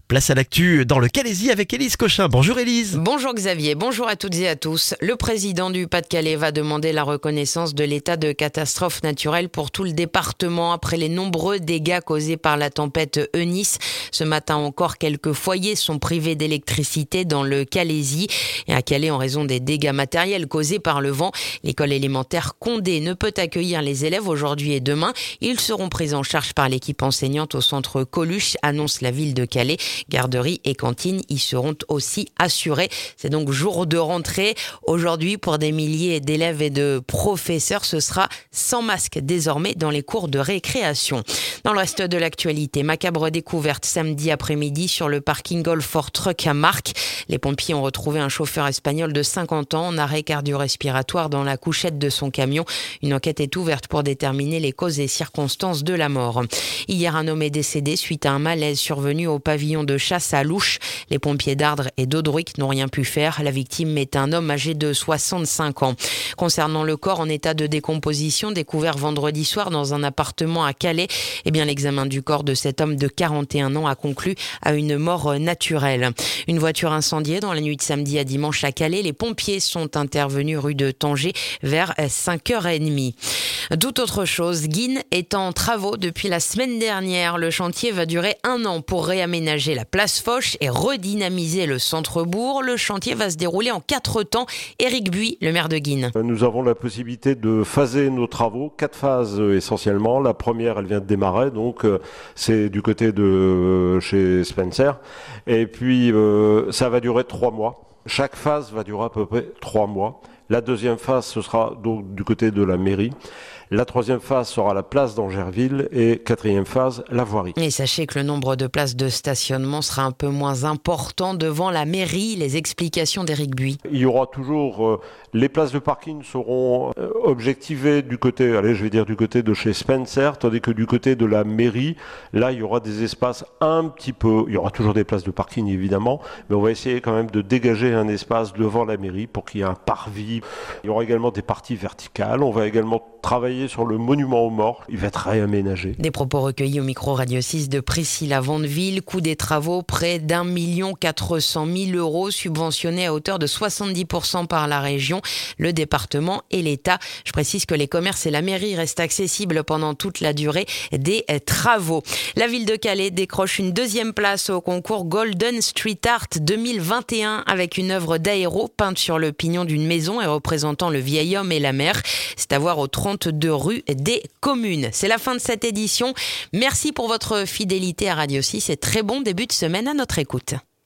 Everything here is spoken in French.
Place à l'actu dans le Calaisis avec Élise Cochin. Bonjour Élise. Bonjour Xavier, bonjour à toutes et à tous. Le président du Pas-de-Calais va demander la reconnaissance de l'état de catastrophe naturelle pour tout le département après les nombreux dégâts causés par la tempête Eunice. Ce matin encore, quelques foyers sont privés d'électricité dans le Calaisis et à Calais en raison des dégâts matériels causés par le vent. L'école élémentaire Condé ne peut accueillir les élèves aujourd'hui et demain. Ils seront pris en charge par l'équipe enseignante au centre Coluche, annonce la ville de Calais. Garderies et cantines y seront aussi assurées. C'est donc jour de rentrée. Aujourd'hui, pour des milliers d'élèves et de professeurs, ce sera sans masque désormais dans les cours de récréation. Dans le reste de l'actualité, macabre découverte samedi après-midi sur le parking Golf Truck à Marques. Les pompiers ont retrouvé un chauffeur espagnol de 50 ans en arrêt cardio-respiratoire dans la couchette de son camion. Une enquête est ouverte pour déterminer les causes et circonstances de la mort. Hier, un homme est décédé suite à un malaise survenu au pavillon de chasse à Louche. Les pompiers d'Ardres et d'Audruic n'ont rien pu faire. La victime est un homme âgé de 65 ans. Concernant le corps en état de décomposition découvert vendredi soir dans un appartement à Calais, l'examen du corps de cet homme de 41 ans a conclu à une mort naturelle. Une voiture incendiée dans la nuit de samedi à dimanche à Calais. Les pompiers sont intervenus rue de Tanger vers 5h30. Tout autre chose, Guine est en travaux depuis la semaine dernière. Le chantier va durer 1 an pour réaménager la place Foch et redynamiser le centre-bourg. Le chantier va se dérouler en 4 temps. Éric Buy, le maire de Guine. Nous avons la possibilité de phaser nos travaux, 4 phases essentiellement. La première, elle vient de démarrer, donc c'est du côté de chez Spencer. Et puis ça va durer 3 mois. Chaque phase va durer à peu près 3 mois. La deuxième phase, ce sera donc du côté de la mairie. La troisième phase sera la place d'Angerville et quatrième phase, la voirie. Et sachez que le nombre de places de stationnement sera un peu moins important devant la mairie. Les explications d'Éric Buy. Il y aura toujours, les places de parking seront objectivées du côté, du côté de chez Spencer, tandis que du côté de la mairie, là, il y aura des espaces un petit peu, il y aura toujours des places de parking évidemment, mais on va essayer quand même de dégager un espace devant la mairie pour qu'il y ait un parvis. Il y aura également des parties verticales. On va également travailler sur le monument aux morts. Il va être réaménagé. Des propos recueillis au micro Radio 6 de Priscilla Vandeville. Coût des travaux, près d'1 400 000 € subventionnés à hauteur de 70% par la région, le département et l'État. Je précise que les commerces et la mairie restent accessibles pendant toute la durée des travaux. La ville de Calais décroche une 2e place au concours Golden Street Art 2021 avec une œuvre d'Aéro peinte sur le pignon d'une maison et représentant le vieil homme et la mer. C'est à voir au 32 rue des Communes. C'est la fin de cette édition. Merci pour votre fidélité à Radio 6 et très bon début de semaine à notre écoute.